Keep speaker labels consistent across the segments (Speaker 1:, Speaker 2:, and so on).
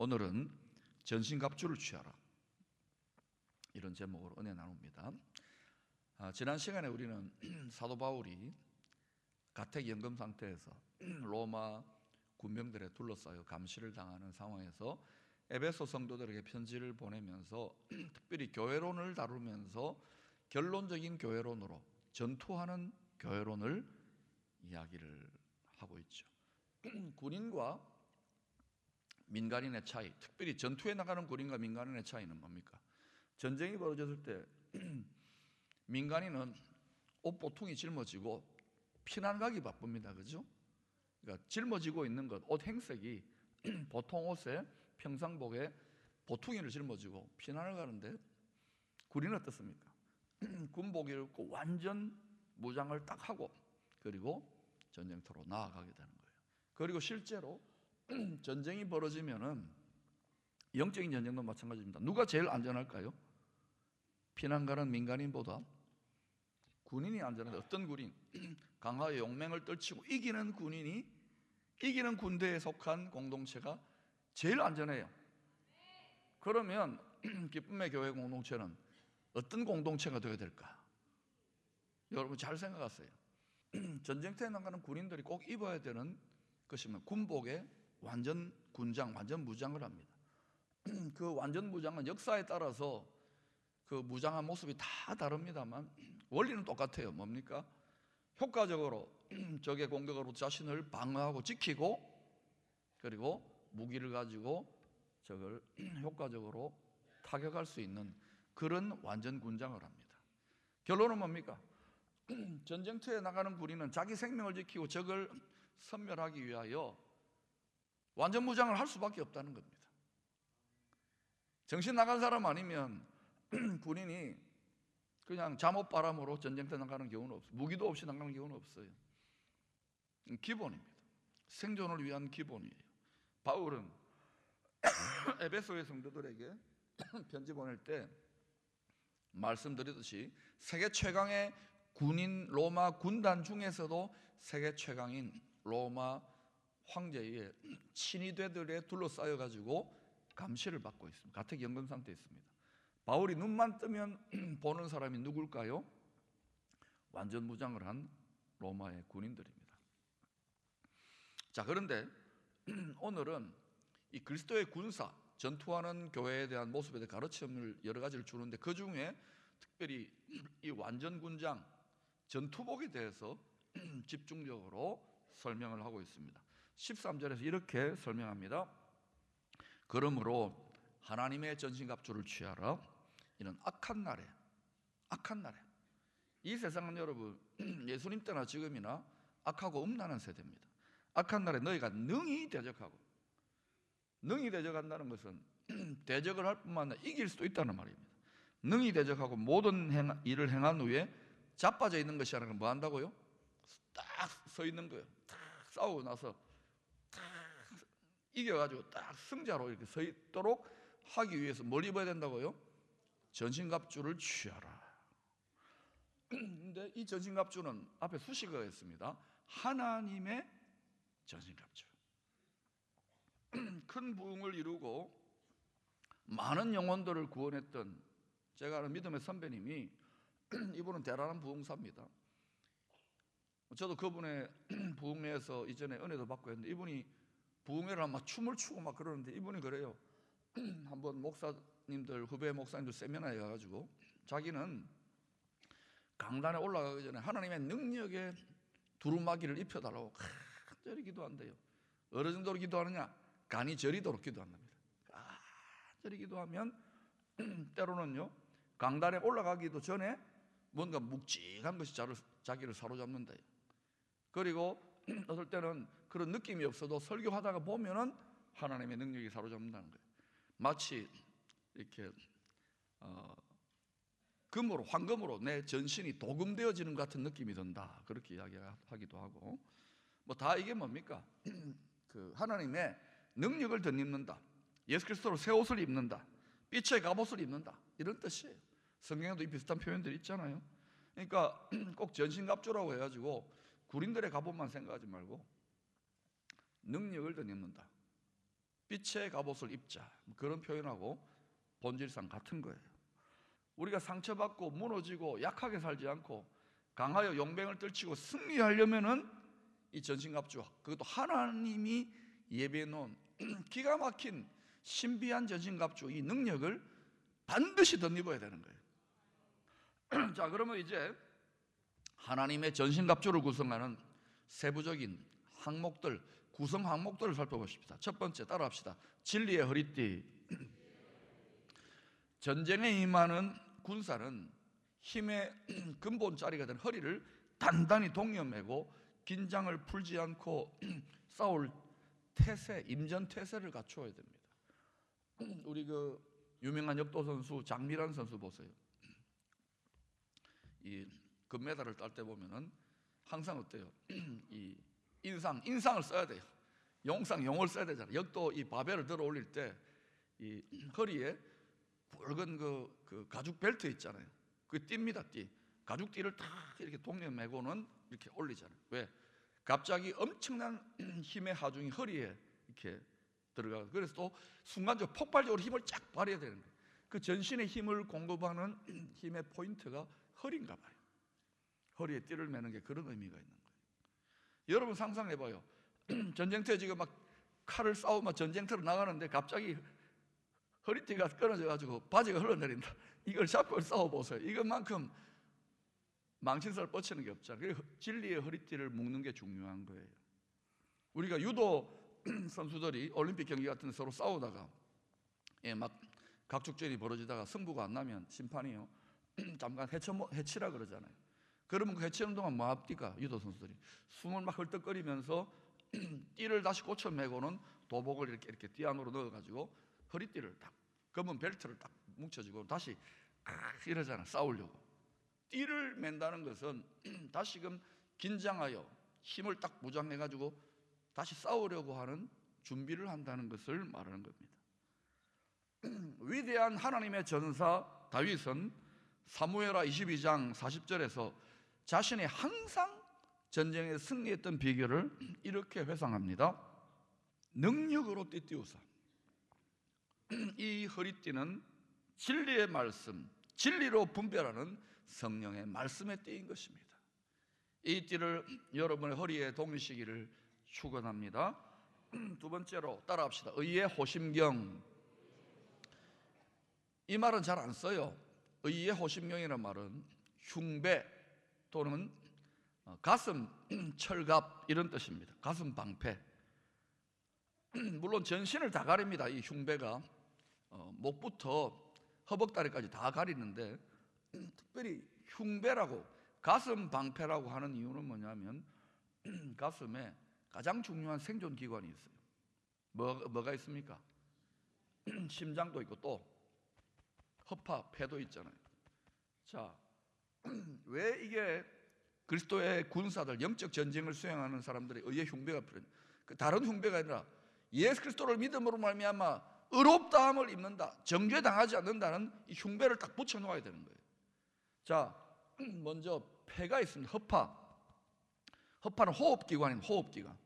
Speaker 1: 오늘은 전신갑주를 취하라, 이런 제목으로 은혜 나눕니다. 지난 시간에 우리는 사도 바울이 가택 연금 상태에서 로마 군병들에 둘러싸여 감시를 당하는 상황에서 에베소 성도들에게 편지를 보내면서 특별히 교회론을 다루면서 결론적인 교회론으로 전투하는 교회론을 이야기를 하고 있죠. 군인과 민간인의 차이, 특별히 전투에 나가는 군인과 민간인의 차이는 뭡니까? 전쟁이 벌어졌을 때 민간인은 옷 보통이 짊어지고 피난 가기 바쁩니다. 그죠? 그러니까 짊어지고 있는 것, 옷 행색이 보통 옷에 평상복에 보퉁이를 짊어지고 피난을 가는데, 군인은 어떻습니까? 군복을 입고 완전 무장을 딱 하고 그리고 전쟁터로 나아가게 되는 거예요. 그리고 실제로 전쟁이 벌어지면은 영적인 전쟁도 마찬가지입니다. 누가 제일 안전할까요? 피난 가는 민간인보다 군인이 안전한데, 어떤 군인? 강하의 용맹을 떨치고 이기는 군인이, 이기는 군대에 속한 공동체가 제일 안전해요. 그러면 기쁨의 교회 공동체는 어떤 공동체가 되어야 될까? 여러분 잘 생각하세요. 전쟁터에 나가는 군인들이 꼭 입어야 되는 것이 군복에 완전 군장, 완전 무장을 합니다. 그 완전 무장은 역사에 따라서 그 무장한 모습이 다 다릅니다만 원리는 똑같아요. 뭡니까? 효과적으로 적의 공격으로 자신을 방어하고 지키고, 그리고 무기를 가지고 적을 효과적으로 타격할 수 있는 그런 완전 군장을 합니다. 결론은 뭡니까? 전쟁터에 나가는 군인은 자기 생명을 지키고 적을 섬멸하기 위하여 완전 무장을 할 수밖에 없다는 겁니다. 정신 나간 사람 아니면 군인이 그냥 잠옷바람으로 전쟁터에 나가는 경우는 없어요. 무기도 없이 나가는 경우는 없어요. 기본입니다. 생존을 위한 기본이에요. 바울은 에베소의 성도들에게 편지 보낼 때 말씀드렸듯이 세계 최강의 군인 로마 군단 중에서도 세계 최강인 로마 황제의 친위대들에 둘러싸여 가지고 감시를 받고 있습니다. 가택 연금 상태에 있습니다. 바울이 눈만 뜨면 보는 사람이 누굴까요? 완전 무장을 한 로마의 군인들입니다. 자, 그런데 오늘은 이 그리스도의 군사, 전투하는 교회에 대한 모습에 대해 가르침을 여러 가지를 주는데, 그 중에 특별히 이 완전 군장, 전투복에 대해서 집중적으로 설명을 하고 있습니다. 13절에서 이렇게 설명합니다. 그러므로 하나님의 전신갑주를 취하라. 이는 악한 날에, 이 세상은 여러분 예수님 때나 지금이나 악하고 음란한 세대입니다. 악한 날에 너희가 능히 대적하고, 능히 대적한다는 것은 대적을 할 뿐만 아니라 이길 수도 있다는 말입니다. 능히 대적하고 모든 일을 행한 후에 자빠져 있는 것이 아니라 뭐 한다고요? 딱 서 있는 거예요. 딱 싸우고 나서 딱 이겨가지고 딱 승자로 이렇게 서 있도록 하기 위해서 뭘 입어야 된다고요? 전신갑주를 취하라. 근데 이 전신갑주는 앞에 수식어가 있습니다. 하나님의 전신갑주. 큰 부흥을 이루고 많은 영혼들을 구원했던 제가 아는 믿음의 선배님이, 이분은 대단한 부흥사입니다. 저도 그분의 부흥회에서 이전에 은혜도 받고 했는데, 이분이 부흥회를 하면 막 춤을 추고 막 그러는데, 이분이 그래요. 한번 목사님들, 후배 목사님들 세미나에 가가지고 자기는 강단에 올라가기 전에 하나님의 능력에 두루마기를 입혀달라고 간절히 기도한대요. 어느 정도로 기도하느냐? 간이 저리도록 기도한답니다. 간절히 기도하면 때로는요, 강단에 올라가기도 전에 뭔가 묵직한 것이 자기를 사로잡는다. 그리고 어떨 때는 그런 느낌이 없어도 설교하다가 보면은 하나님의 능력이 사로잡는다는 거예요. 마치 이렇게 금으로, 황금으로 내 전신이 도금되어지는 것 같은 느낌이 든다, 그렇게 이야기하기도 하고, 뭐 다 이게 뭡니까? 그 하나님의 능력을 덧입는다, 예수 그리스도로 새 옷을 입는다, 빛의 갑옷을 입는다, 이런 뜻이에요. 성경에도 이 비슷한 표현들이 있잖아요. 그러니까 꼭 전신갑주라고 해가지고 군인들의 갑옷만 생각하지 말고 능력을 덧입는다. 빛의 갑옷을 입자, 그런 표현하고 본질상 같은 거예요. 우리가 상처받고 무너지고 약하게 살지 않고 강하여 용병을 떨치고 승리하려면은 이 전신갑주, 그것도 하나님이 예배해 놓은 기가 막힌 신비한 전신갑주, 이 능력을 반드시 덧입어야 되는 거예요. 자, 그러면 이제 하나님의 전신갑주를 구성하는 세부적인 항목들, 구성 항목들을 살펴보십시다. 첫 번째, 따라합시다. 진리의 허리띠. 전쟁에 임하는 군사는 힘의 근본 자리가 된 허리를 단단히 동여매고 긴장을 풀지 않고 싸울 태세, 임전태세를 갖추어야 됩니다. 우리 그 유명한 역도 선수 장미란 선수 보세요. 이 금메달을 딸 때 보면은 항상 어때요? 이 인상을 써야 돼요. 용을 써야 되잖아요. 역도 이 바벨을 들어 올릴 때 이 허리에 붉은 그 가죽 벨트 있잖아요. 그 띠입니다, 띠. 가죽 띠를 탁 이렇게 동여매고는 이렇게 올리잖아요. 왜? 갑자기 엄청난 힘의 하중이 허리에 이렇게 들어가고, 그래서 또 순간적으로 폭발적으로 힘을 쫙 발휘해야 되는 거예요. 그 전신의 힘을 공급하는 힘의 포인트가 허리인가 봐요. 허리에 띠를 매는 게 그런 의미가 있는 거예요. 여러분 상상해봐요. 전쟁터에 지금 막 칼을 싸우면 전쟁터로 나가는데 갑자기 허리띠가 끊어져가지고 바지가 흘러내린다. 이걸 잡고 싸워보세요. 이것만큼 망신살 뻗치는 게 없잖아요. 그래서 진리의 허리띠를 묶는 게 중요한 거예요. 우리가 유도 선수들이 올림픽 경기 같은 데 서로 싸우다가 막 각축전이 벌어지다가 승부가 안 나면 심판이요 잠깐 해치라 그러잖아요. 그러면 그 해치는 동안 뭐 합니까? 유도 선수들이 숨을 막 헐떡거리면서 띠를 다시 꽂혀매고는 도복을 이렇게 띠 안으로 넣어가지고 허리띠를 딱 검은 벨트를 딱 뭉쳐지고 다시 이러잖아. 싸우려고. 띠를 맨다는 것은 다시금 긴장하여 힘을 딱 무장해가지고 다시 싸우려고 하는 준비를 한다는 것을 말하는 겁니다. 위대한 하나님의 전사 다윗은 사무엘하 22장 40절에서 자신이 항상 전쟁에 승리했던 비결을 이렇게 회상합니다. 능력으로 띠띠우사. 이 허리띠는 진리의 말씀, 진리로 분별하는 성령의 말씀의 띠인 것입니다. 이 띠를 여러분의 허리에 동이시기를 축원합니다. 두 번째로 따라합시다. 의의 호심경. 이 말은 잘 안 써요. 의의 호심경이라는 말은 흉배 또는 가슴 철갑 이런 뜻입니다. 가슴 방패. 물론 전신을 다 가립니다. 이 흉배가 목부터 허벅다리까지 다 가리는데 특별히 흉배라고 가슴 방패라고 하는 이유는 뭐냐면 가슴에 가장 중요한 생존기관이 있어요. 뭐가 있습니까? 심장도 있고 또 허파, 폐도 있잖아요. 자, 왜 이게 그리스도의 군사들, 영적 전쟁을 수행하는 사람들의 의의 흉배가 필요해요? 다른 흉배가 아니라 예수 그리스도를 믿음으로 말미암아 의롭다함을 입는다, 정죄당하지 않는다는 이 흉배를 딱 붙여 놓아야 되는 거예요. 자, 먼저 폐가 있습니다. 허파는 호흡기관입니다. 호흡기관.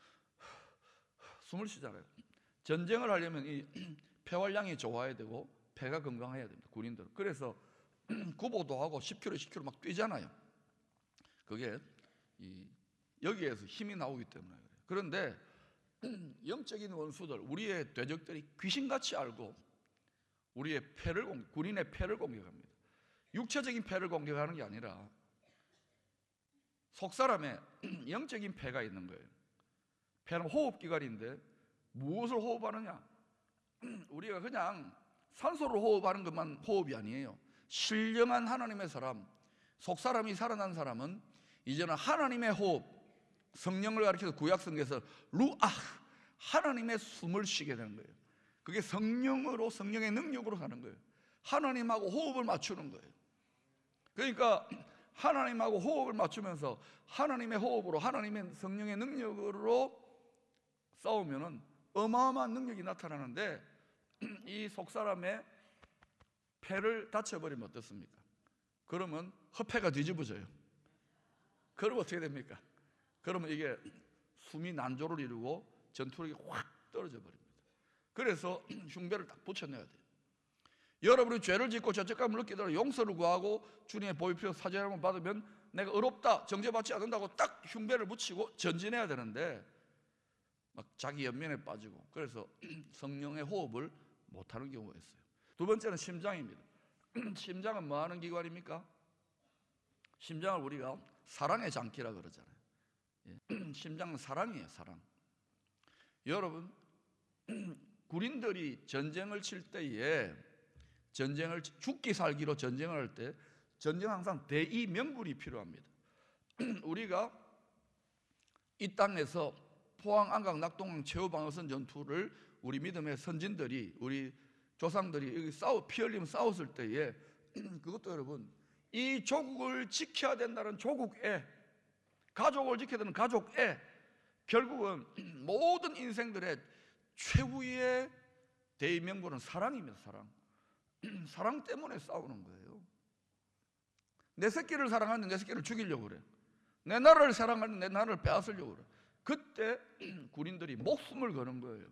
Speaker 1: 숨을 쉬잖아요. 전쟁을 하려면 이 폐활량이 좋아야 되고 폐가 건강해야 됩니다. 군인들은. 그래서 구보도 하고 10km, 10km 막 뛰잖아요. 그게 여기에서 힘이 나오기 때문에 그래요. 그런데 영적인 원수들, 우리의 대적들이 귀신같이 알고 우리의 군인의 폐를 공격합니다. 육체적인 폐를 공격하는 게 아니라 속사람의 영적인 폐가 있는 거예요. 폐는 호흡기관인데 무엇을 호흡하느냐? 우리가 그냥 산소를 호흡하는 것만 호흡이 아니에요. 신령한 하나님의 사람, 속사람이 살아난 사람은 이제는 하나님의 호흡, 성령을 가리켜서 구약성경에서 루아흐, 하나님의 숨을 쉬게 되는 거예요. 그게 성령의 능력으로 가는 거예요. 하나님하고 호흡을 맞추는 거예요. 그러니까 하나님하고 호흡을 맞추면서 하나님의 호흡으로, 하나님의 성령의 능력으로 싸우면은 어마어마한 능력이 나타나는데 이 속사람의 폐를 다쳐버리면 어떻습니까? 그러면 허폐가 뒤집어져요. 그러면 어떻게 됩니까? 그러면 이게 숨이 난조를 이루고 전투력이 확 떨어져 버립니다. 그래서 흉배를 딱 붙여내야 돼요. 여러분이 죄를 짓고 죄책감을 느끼더라도 용서를 구하고 주님의 보혈표 사죄 한번 받으면 내가 의롭다, 정죄받지 않는다고 딱 흉배를 붙이고 전진해야 되는데 막 자기 연민에 빠지고 그래서 성령의 호흡을 못하는 경우가 있어요. 두 번째는 심장입니다. 심장은 뭐 하는 기관입니까? 심장을 우리가 사랑의 장기라 그러잖아요. 심장은 사랑이에요, 사랑. 여러분, 군인들이 전쟁을 칠 때에 죽기 살기로 전쟁을 할 때 전쟁 항상 대의 명분이 필요합니다. 우리가 이 땅에서 포항, 안강, 낙동강 최후 방어선 전투를 우리 믿음의 선진들이, 우리 조상들이 여기 피 흘리면 싸웠을 때에 그것도 여러분, 이 조국을 지켜야 된다는 조국애, 가족을 지켜야 되는 가족애, 결국은 모든 인생들의 최후의 대의 명분은 사랑입니다. 사랑. 사랑 때문에 싸우는 거예요. 내 새끼를 사랑하는데 내 새끼를 죽이려고 그래. 내 나라를 사랑하는데 내 나라를 빼앗으려고 그래. 그때 군인들이 목숨을 거는 거예요.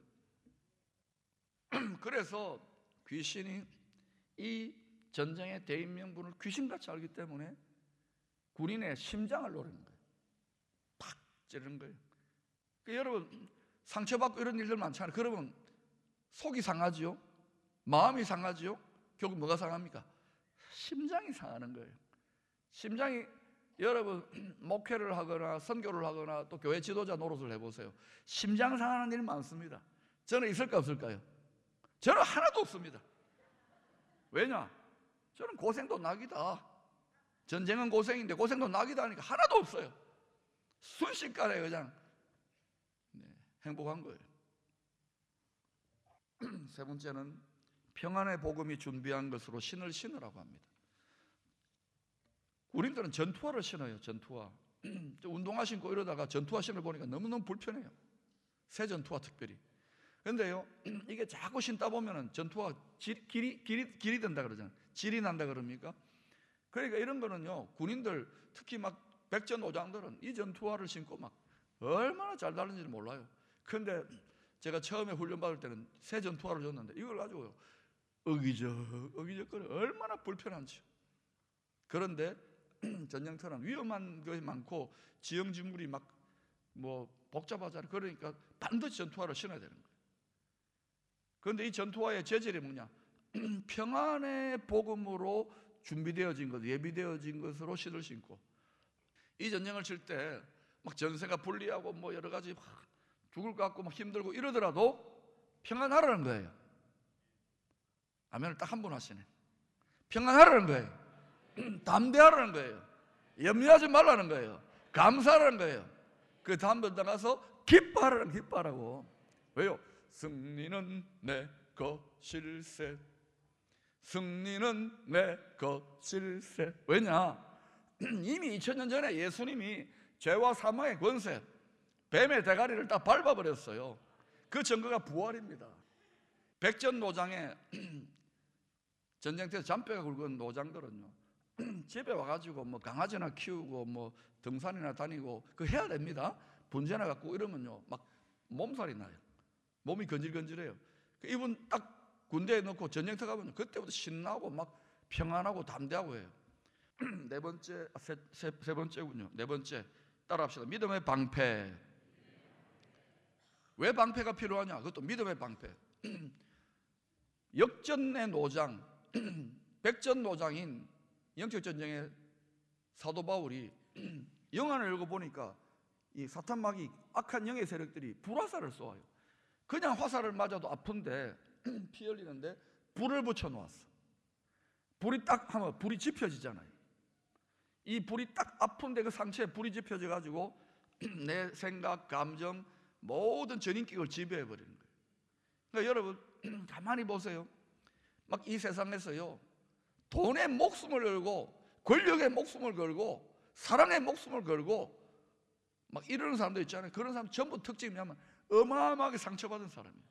Speaker 1: 그래서 귀신이 이 전쟁의 대의 명분을 귀신같이 알기 때문에 군인의 심장을 노리는 거예요. 팍 찌르는 거예요. 그러니까 여러분 상처받고 이런 일들 많잖아요. 그러면 속이 상하지요? 마음이 상하지요? 결국 뭐가 상합니까? 심장이 상하는 거예요. 심장이, 여러분 목회를 하거나 선교를 하거나 또 교회 지도자 노릇을 해보세요. 심장 상하는 일 많습니다. 저는 있을까 없을까요? 저는 하나도 없습니다. 왜냐? 저는 고생도 낙이다. 전쟁은 고생인데 고생도 낙이다 하니까 하나도 없어요. 순식간에 그냥 행복한 거예요. 세 번째는 평안의 복음이 준비한 것으로 신을 신으라고 합니다. 우리들은 전투화를 신어요. 전투화. 운동화 신고 이러다가 전투화 신을 보니까 너무너무 불편해요. 새 전투화 특별히. 그런데요, 이게 자꾸 신다 보면은 전투화 길이 된다 그러잖아요. 질이 난다 그럽니까? 그러니까 이런 거는요, 군인들 특히 막 백전오장들은 이 전투화를 신고 막 얼마나 잘 다른지를 몰라요. 그런데 제가 처음에 훈련 받을 때는 새 전투화를 줬는데 이걸 가지고요 어기적거려 얼마나 불편한지. 그런데 전쟁터는 위험한 것이 많고 지형지물이 막 뭐 복잡하잖아요. 그러니까 반드시 전투화를 신어야 되는 거예요. 그런데 이 전투화의 재질이 뭐냐? 평안의 복음으로 준비되어진 것, 예비되어진 것으로 신을 신고, 이 전쟁을 칠 때 막 전세가 불리하고 뭐 여러 가지 막 죽을 것 같고 막 힘들고 이러더라도 평안하라는 거예요. 아멘을 딱 한 번 하시네. 평안하라는 거예요. 담대하라는 거예요. 염려하지 말라는 거예요. 감사하라는 거예요. 그 다음 번 나가서 기뻐하라고. 왜요? 승리는 내 것일세. 승리는 내 것일세. 왜냐? 이미 2000년 전에 예수님이 죄와 사망의 권세, 뱀의 대가리를 다 밟아버렸어요. 그 증거가 부활입니다. 백전노장에 전쟁터에서 잔뼈가 굵은 노장들은요, 집에 와가지고 뭐 강아지나 키우고 뭐 등산이나 다니고 그 해야 됩니다. 분재나 갖고 이러면요 막 몸살이 나요. 몸이 건질건질해요. 이분 딱 군대에 넣고 전쟁터 가면 그때부터 신나고 막 평안하고 담대하고 해요. 세 번째군요. 네 번째 따라합시다. 믿음의 방패. 왜 방패가 필요하냐? 그것도 믿음의 방패. 역전의 노장, 백전노장인 영적 전쟁의 사도 바울이 영안을 읽어보니까 이 사탄마귀 악한 영의 세력들이 불화살을 쏘아요. 그냥 화살을 맞아도 아픈데 피 흘리는데 불을 붙여 놓았어. 불이 딱 하면 불이 지펴지잖아요. 이 불이 딱 아픈데 그 상처에 불이 지펴져 가지고 내 생각, 감정, 모든 전인격을 지배해 버리는 거예요. 그러니까 여러분 가만히 보세요. 막 이 세상에서요 돈의 목숨을 걸고 권력의 목숨을 걸고 사랑의 목숨을 걸고 막 이러는 사람들 있잖아요. 그런 사람 전부 특징이 뭐냐면 어마어마하게 상처받은 사람이에요.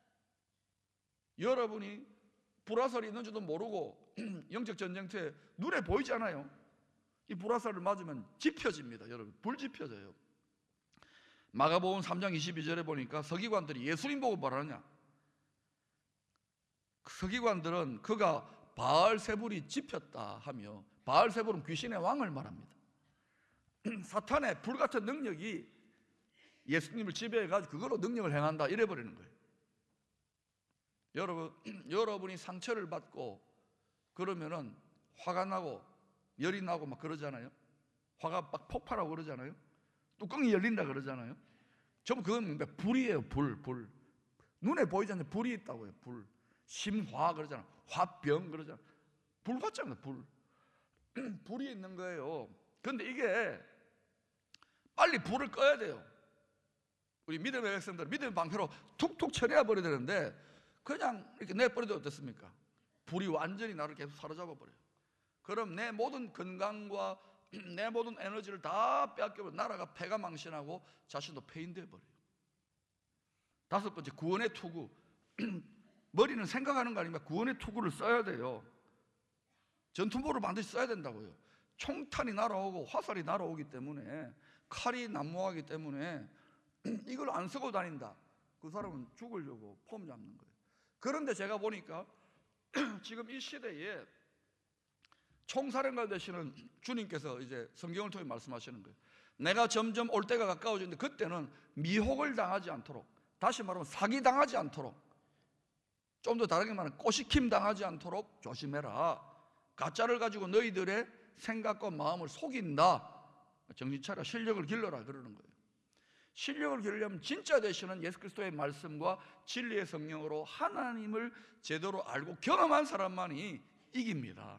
Speaker 1: 여러분이 불화살이 있는 줄도 모르고 영적 전쟁터에 눈에 보이잖아요. 이 불화살을 맞으면 지펴집니다. 여러분 불 지펴져요. 마가복음 3장 22절에 보니까 서기관들이 예수님 보고 뭐라냐? 서기관들은 그가 바알세불이 집혔다 하며, 바알세불은 귀신의 왕을 말합니다. 사탄의 불같은 능력이 예수님을 지배해가지고 그걸로 능력을 행한다 이래버리는 거예요. 여러분이 상처를 받고 그러면은 화가 나고 열이 나고 막 그러잖아요. 화가 막 폭발하고 그러잖아요. 뚜껑이 열린다 그러잖아요. 전부 그건 불이에요. 불. 눈에 보이지 않는 불이 있다고요. 불. 심화 그러잖아. 화병 그러잖아. 불 같잖아요. 불이 있는 거예요. 그런데 이게 빨리 불을 꺼야 돼요. 우리 믿음의 백성들 믿음의 방패로 툭툭 쳐내야 버려야 되는데 그냥 이렇게 내버려도 어떻습니까? 불이 완전히 나를 계속 사로잡아 버려요. 그럼 내 모든 건강과 내 모든 에너지를 다 빼앗겨버려 나라가 패가 망신하고 자신도 패인돼 버려요. 다섯 번째, 구원의 투구. 머리는 생각하는 거 아닙니까? 구원의 투구를 써야 돼요. 전투복을 반드시 써야 된다고요. 총탄이 날아오고 화살이 날아오기 때문에, 칼이 난무하기 때문에 이걸 안 쓰고 다닌다. 그 사람은 죽으려고 폼 잡는 거예요. 그런데 제가 보니까 지금 이 시대에 총사령관 되시는 주님께서 이제 성경을 통해 말씀하시는 거예요. 내가 점점 올 때가 가까워지는데 그때는 미혹을 당하지 않도록, 다시 말하면 사기당하지 않도록, 좀 더 다르게 말하면 꼬시킴 당하지 않도록 조심해라. 가짜를 가지고 너희들의 생각과 마음을 속인다. 정신 차려, 실력을 길러라 그러는 거예요. 실력을 기르려면 진짜 되시는 예수 그리스도의 말씀과 진리의 성령으로 하나님을 제대로 알고 경험한 사람만이 이깁니다.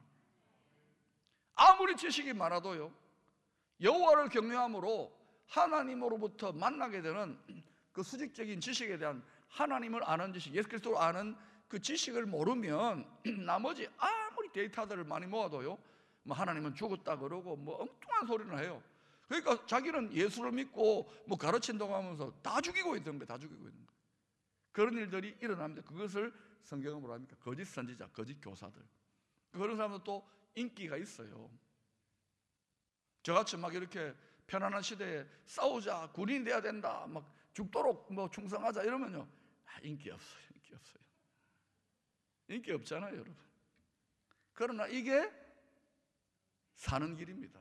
Speaker 1: 아무리 지식이 많아도요, 여호와를 경외함으로 하나님으로부터 만나게 되는 그 수직적인 지식에 대한 하나님을 아는 지식, 예수 그리스도를 아는 그 지식을 모르면 나머지 아무리 데이터들을 많이 모아도요, 뭐 하나님은 죽었다 그러고 뭐 엉뚱한 소리를 해요. 그러니까 자기는 예수를 믿고 뭐 가르친다고 하면서 다 죽이고 있는 거예요. 다 죽이고 있는 거예요. 그런 일들이 일어납니다. 그것을 성경은 뭐라 합니까? 거짓 선지자, 거짓 교사들. 그런 사람도 또 인기가 있어요. 저같이 막 이렇게 편안한 시대에 싸우자, 군인이 돼야 된다, 막 죽도록 뭐 충성하자 이러면요, 인기 없어요. 인기 없어요. 인기 없잖아요, 여러분. 그러나 이게 사는 길입니다.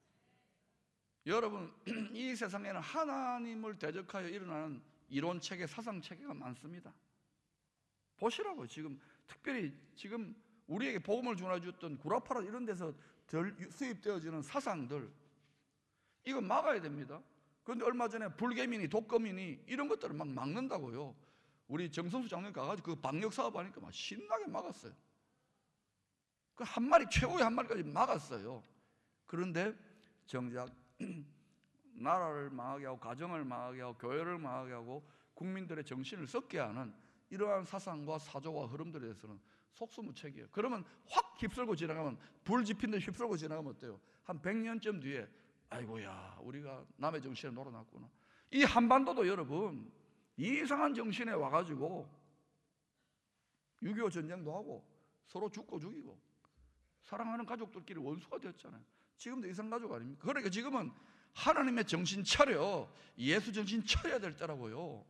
Speaker 1: 여러분, 이 세상에는 하나님을 대적하여 일어나는 이론체계, 사상체계가 많습니다. 보시라고요. 지금 특별히 지금 우리에게 복음을 전해줬던 구라파라 이런 데서 수입되어지는 사상들, 이거 막아야 됩니다. 그런데 얼마 전에 불개미니 독거미니 이런 것들을 막 막는다고요. 우리 정성수 장로님 가가지고 그 방역 사업 하니까 막 신나게 막았어요. 그 한 마리, 최고의 한 마리까지 막았어요. 그런데 정작 나라를 망하게 하고 가정을 망하게 하고 교회를 망하게 하고 국민들의 정신을 썩게 하는 이러한 사상과 사조와 흐름들에 대해서는 속수무책이에요. 그러면 확 휩쓸고 지나가면, 불 지핀 데 휩쓸고 지나가면 어때요? 한 100년쯤 뒤에 아이고야, 우리가 남의 정신에 놀아놨구나. 이 한반도도 여러분 이상한 정신에 와가지고 6.25 전쟁도 하고 서로 죽고 죽이고 사랑하는 가족들끼리 원수가 되었잖아요. 지금도 이상 가족 아닙니까? 그러니까 지금은 하나님의 정신 차려, 예수 정신 차려야 될 때라고요.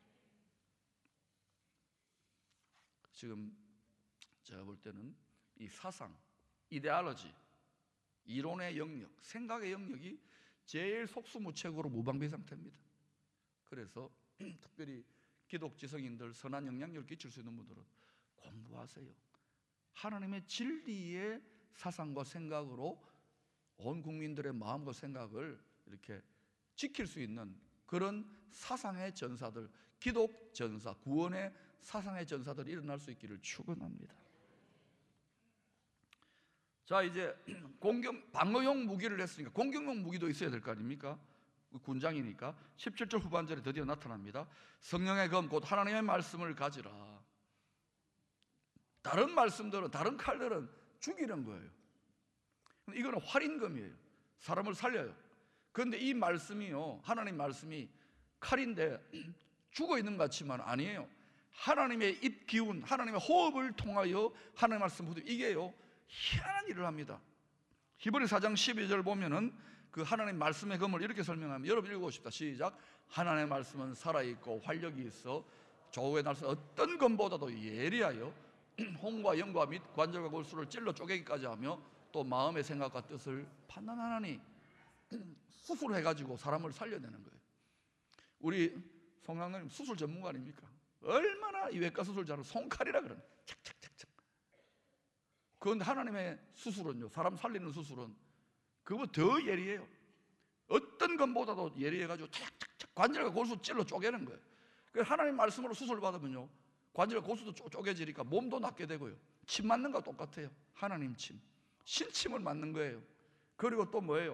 Speaker 1: 지금 제가 볼 때는 이 사상, 이데올로지, 이론의 영역, 생각의 영역이 제일 속수무책으로 무방비 상태입니다. 그래서 특별히 기독지성인들, 선한 영향력을 끼칠 수 있는 분들은 공부하세요. 하나님의 진리의 사상과 생각으로 온 국민들의 마음과 생각을 이렇게 지킬 수 있는 그런 사상의 전사들, 기독 전사, 구원의 사상의 전사들이 일어날 수 있기를 축원합니다. 자, 이제 방어용 무기를 했으니까 공격용 무기도 있어야 될 거 아닙니까? 군장이니까 17절 후반절에 드디어 나타납니다. 성령의 검 곧 하나님의 말씀을 가지라. 다른 말씀들은, 다른 칼들은 죽이는 거예요. 이거는 활인검이에요. 사람을 살려요. 그런데 이 말씀이요, 하나님 말씀이 칼인데 죽어 있는 것 같지만 아니에요. 하나님의 입 기운, 하나님의 호흡을 통하여 하나님 말씀, 이게요 희한한 일을 합니다. 히브리 4장 12절 보면은 그 하나님 말씀의 검을 이렇게 설명합니다. 여러분 읽어보십시다. 시작. 하나님의 말씀은 살아있고 활력이 있어 좌우의 날선 어떤 검보다도 예리하여 혼과 영과 및 관절과 골수를 찔러 쪼개기까지 하며 또 마음의 생각과 뜻을 판단하나니 수술해가지고 사람을 살려내는 거예요. 우리 송강님 수술 전문가 아닙니까? 얼마나 이 외과 수술 잘하는 손칼이라 그러는 착착착착. 그런데 하나님의 수술은요, 사람 살리는 수술은 그보다 더 예리해요. 어떤 것보다도 예리해가지고 착착착 관절과 골수 찔러 쪼개는 거예요. 그래서 하나님 말씀으로 수술 받으면요, 관절과 골수도 쪼개지니까 몸도 낫게 되고요, 침 맞는 거 똑같아요. 하나님 침, 신침을 맞는 거예요. 그리고 또 뭐예요?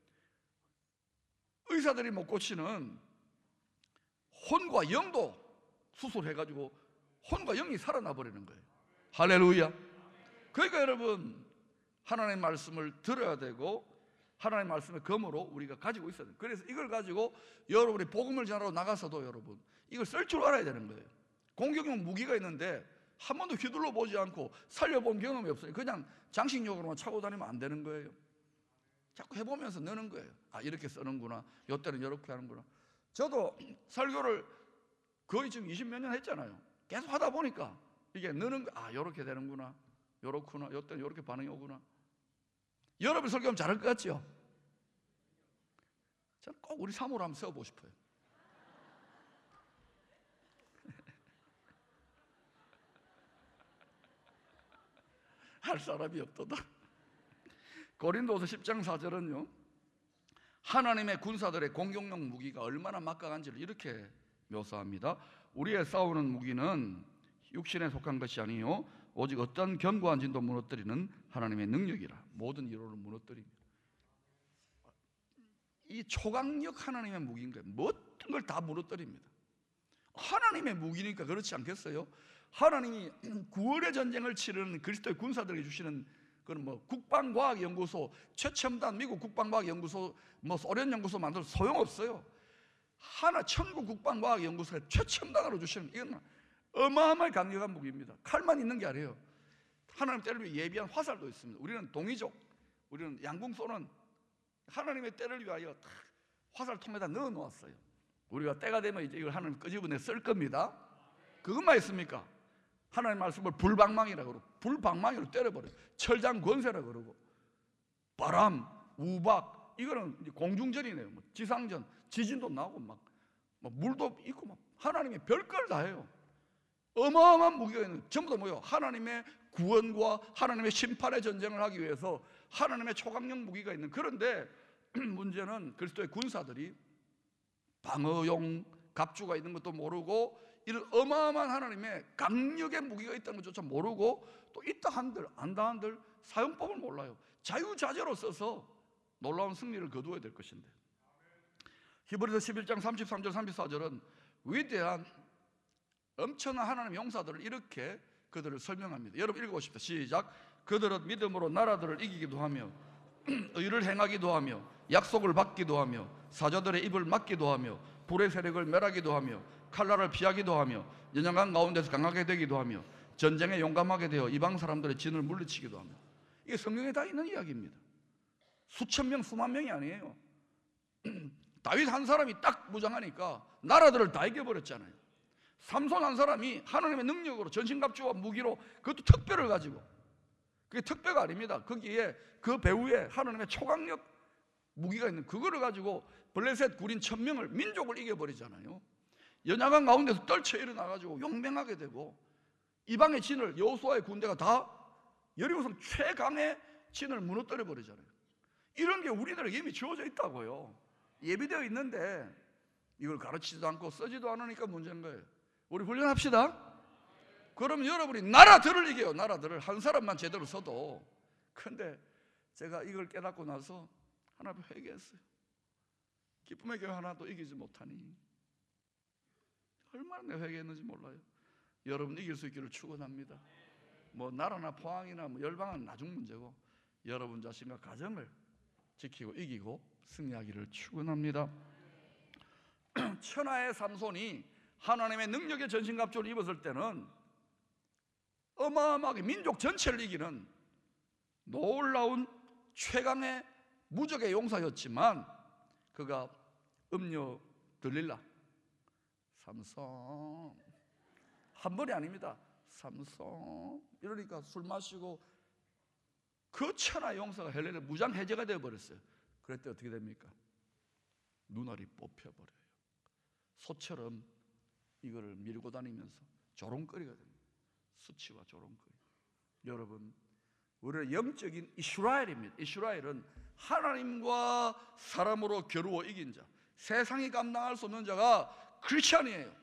Speaker 1: 의사들이 못 고치는 혼과 영도 수술해가지고 혼과 영이 살아나 버리는 거예요. 할렐루야. 그러니까 여러분, 하나님의 말씀을 들어야 되고 하나님의 말씀의 검으로 우리가 가지고 있어야 돼요. 그래서 이걸 가지고 여러분이 복음을 전하러 나가서도 여러분 이걸 쓸 줄 알아야 되는 거예요. 공격용 무기가 있는데 한 번도 휘둘러 보지 않고 살려본 경험이 없어요. 그냥 장식용으로만 차고 다니면 안 되는 거예요. 자꾸 해보면서 느는 거예요. 아, 이렇게 쓰는구나, 이때는 이렇게 하는구나. 저도 설교를 거의 지금 20몇 년 했잖아요. 계속 하다 보니까 이게 느는 거. 아, 이렇게 되는구나, 이렇구나, 이때는 이렇게 반응이 오구나. 여러분 설교하면 잘할 것 같죠? 저는 꼭 우리 사모를 한번 세워보고 싶어요. 할 사람이 없도다. 고린도서 10장 4절은요, 하나님의 군사들의 공격용 무기가 얼마나 막강한지를 이렇게 묘사합니다. 우리의 싸우는 무기는 육신에 속한 것이 아니요 오직 어떤 견고한 진도 무너뜨리는 하나님의 능력이라. 모든 이론을 무너뜨립니다. 이 초강력 하나님의 무기인 거예요. 모든 걸 다 무너뜨립니다. 하나님의 무기니까 그렇지 않겠어요? 하나님이 구원의 전쟁을 치르는 그리스도의 군사들에게 주시는 그런 뭐 국방과학연구소, 최첨단 미국 국방과학연구소, 뭐 소련 연구소 만들어도 소용없어요. 하나 천국 국방과학연구소에 최첨단으로 주시는, 이건 어마어마하게 강력한 무기입니다. 칼만 있는 게 아니에요. 하나님 때를 위해 예비한 화살도 있습니다. 우리는 동이족, 우리는 양궁 쏘는 하나님의 때를 위하여 다 화살통에다 넣어 놓았어요. 우리가 때가 되면 이제 이걸 하나님 끄집어내 쓸 겁니다. 그것만 있습니까? 하나님 말씀을 불방망이라고 그러고 불방망이로 때려버려요. 철장 권세라고 그러고 바람, 우박, 이거는 공중전이네요. 뭐 지상전, 지진도 나고 막 물도 있고 막 하나님이 별걸 다 해요. 어마어마한 무기가 있는, 전부 다 뭐예요? 하나님의 구원과 하나님의 심판의 전쟁을 하기 위해서 하나님의 초강력 무기가 있는. 그런데 문제는 그리스도의 군사들이 방어용 갑주가 있는 것도 모르고 이런 어마어마한 하나님의 강력의 무기가 있다는 것조차 모르고 또 있다 한들 안다 한들 사용법을 몰라요. 자유자재로 써서 놀라운 승리를 거두어야 될 것인데, 히브리서 11장 33절 34절은 위대한 엄청난 하나님의 용사들을 이렇게 그들을 설명합니다. 여러분 읽어보십시오. 시작. 그들은 믿음으로 나라들을 이기기도 하며 의를 행하기도 하며 약속을 받기도 하며 사자들의 입을 막기도 하며 불의 세력을 멸하기도 하며 칼날을 피하기도 하며 연약한 가운데서 강하게 되기도 하며 전쟁에 용감하게 되어 이방 사람들의 진을 물리치기도 하며. 이게 성경에 다 있는 이야기입니다. 수천 명 수만 명이 아니에요. 다윗 한 사람이 딱 무장하니까 나라들을 다 이겨버렸잖아요. 삼손 한 사람이 하나님의 능력으로 전신갑주와 무기로, 그것도 특별을 가지고, 그게 특별가 아닙니다. 거기에 그 배후에 하나님의 초강력 무기가 있는 그거를 가지고 블레셋 군인 1000명을 민족을 이겨버리잖아요. 연약한 가운데서 떨쳐 일어나가지고 용맹하게 되고 이방의 진을, 여호수아의 군대가 다 여리고성 최강의 진을 무너뜨려 버리잖아요. 이런 게 우리들에게 이미 주어져 있다고요. 예비되어 있는데 이걸 가르치지도 않고 쓰지도 않으니까 문제인 거예요. 우리 훈련합시다. 그러면 여러분이 나라들을 이겨요. 나라들을 한 사람만 제대로 써도. 그런데 제가 이걸 깨닫고 나서 하나님 회개했어요. 기쁨의 교회 하나도 이기지 못하니 얼마나 내가 회개했는지 몰라요. 여러분 이길 수 있기를 축원합니다. 뭐 나라나 포항이나 뭐 열방은 나중 문제고 여러분 자신과 가정을 지키고 이기고 승리하기를 축원합니다. 천하의 삼손이 하나님의 능력의 전신갑주를 입었을 때는 어마어마하게 민족 전체를 이기는 놀라운 최강의 무적의 용사였지만 그가 음녀 들릴라, 삼손, 한 번이 아닙니다. 삼성 이러니까 술 마시고 그 천하 용사가 헬레를 무장 해제가 되어버렸어요. 그럴 때 어떻게 됩니까? 눈알이 뽑혀버려요. 소처럼 이거를 밀고 다니면서 조롱거리가 됩니다. 수치와 조롱거리. 여러분, 우리는 영적인 이스라엘입니다. 이스라엘은 하나님과 사람으로 겨루어 이긴 자, 세상이 감당할 수 없는 자가 크리스찬이에요.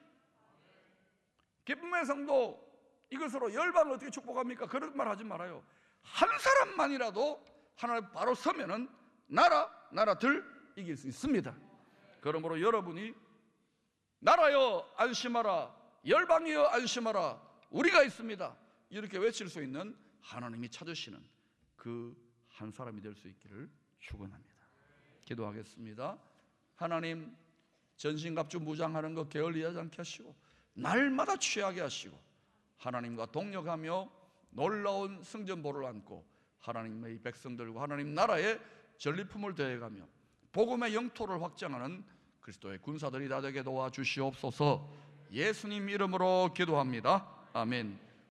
Speaker 1: 기쁨의 성도, 이것으로 열방을 어떻게 축복합니까? 그런 말 하지 말아요. 한 사람만이라도 하나님 바로 서면은 나라들 이길 수 있습니다. 그러므로 여러분이 나라여 안심하라, 열방이여 안심하라, 우리가 있습니다, 이렇게 외칠 수 있는 하나님이 찾으시는 그 한 사람이 될 수 있기를 축원합니다. 기도하겠습니다. 하나님, 전신갑주 무장하는 것 게을리하지 않게 하시고 날마다 취하게 하시고 하나님과 동력하며 놀라운 승전보를 안고 하나님의 백성들과 하나님 나라의 전리품을 대해가며 복음의 영토를 확장하는 그리스도의 군사들이 다 되게 도와주시옵소서. 예수님 이름으로 기도합니다. 아멘.